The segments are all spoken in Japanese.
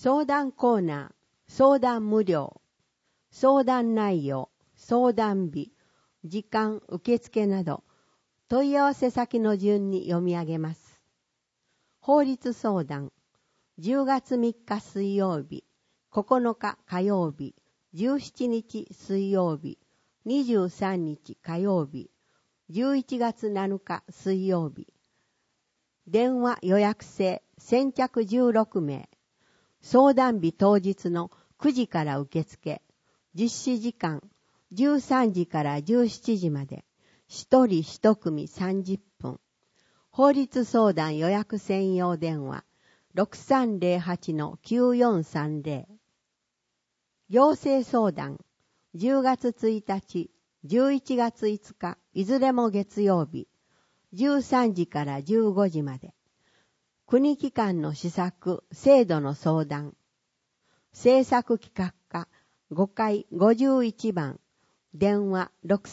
相談コーナー、相談無料、相談内容、相談日、時間、受付など、問い合わせ先の順に読み上げます。法律相談、10月3日水曜日、9日火曜日、17日水曜日、23日火曜日、11月7日水曜日。電話予約制、先着16名。相談日当日の9時から受付。実施時間、13時から17時まで。1人1組30分。法律相談予約専用電話、6308-9430。行政相談、10月1日、11月5日、いずれも月曜日、13時から15時まで。国機関の施策、制度の相談。政策企画課、5階51番、電話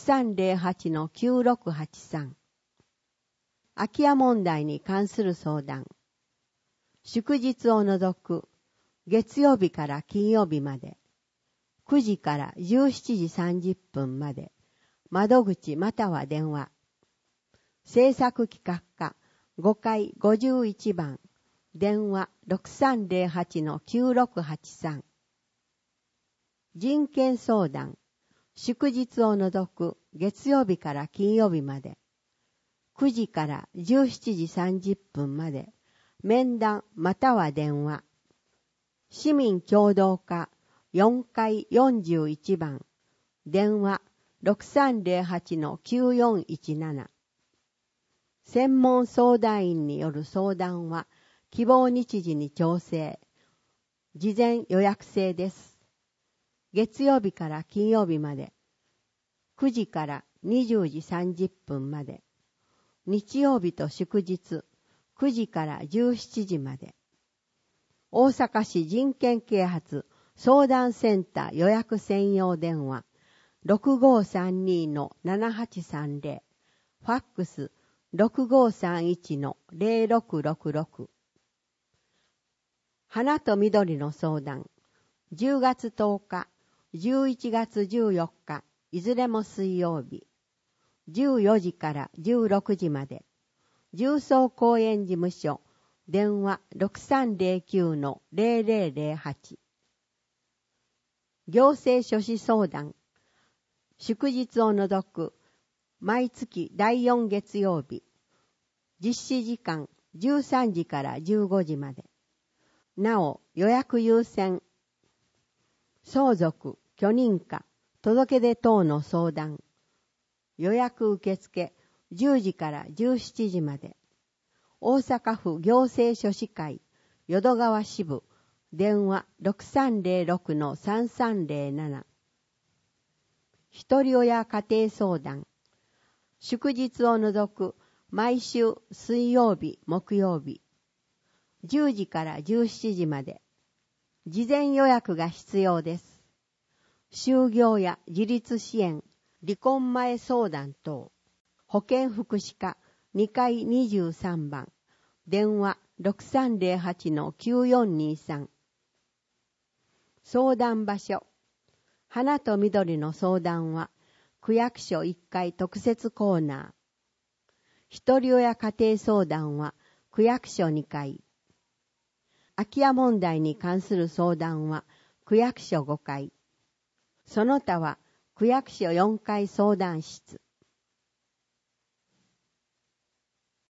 6308-9683。空き家問題に関する相談。祝日を除く、月曜日から金曜日まで。9時から17時30分まで。窓口または電話。政策企画課5階51番電話6308-9683。人権相談。祝日を除く月曜日から金曜日まで。9時から17時30分まで。面談または電話。市民協働課4階41番電話6308-9417。専門相談員による相談は希望日時に調整。事前予約制です。月曜日から金曜日まで。9時から20時30分まで。日曜日と祝日9時から17時まで。大阪市人権啓発相談センター予約専用電話6532-7830。ファックス6531-0666。花と緑の相談。10月10日、11月14日、いずれも水曜日。14時から16時まで。重曹公園事務所、電話6309-0008。行政書士相談。祝日を除く、毎月第4月曜日。実施時間13時から15時まで。なお、予約優先。相続、許認可、届け出等の相談。予約受付10時から17時まで。大阪府行政書士会、淀川支部、電話6306-3307。ひとり親家庭相談。祝日を除く毎週水曜日、木曜日。10時から17時まで。事前予約が必要です。就業や自立支援、離婚前相談等。保健福祉課2階23番。電話6308-9423。相談場所。花と緑の相談は、区役所1階特設コーナー。ひとり親家庭相談は、区役所2階。空き家問題に関する相談は、区役所5階。その他は、区役所4階相談室。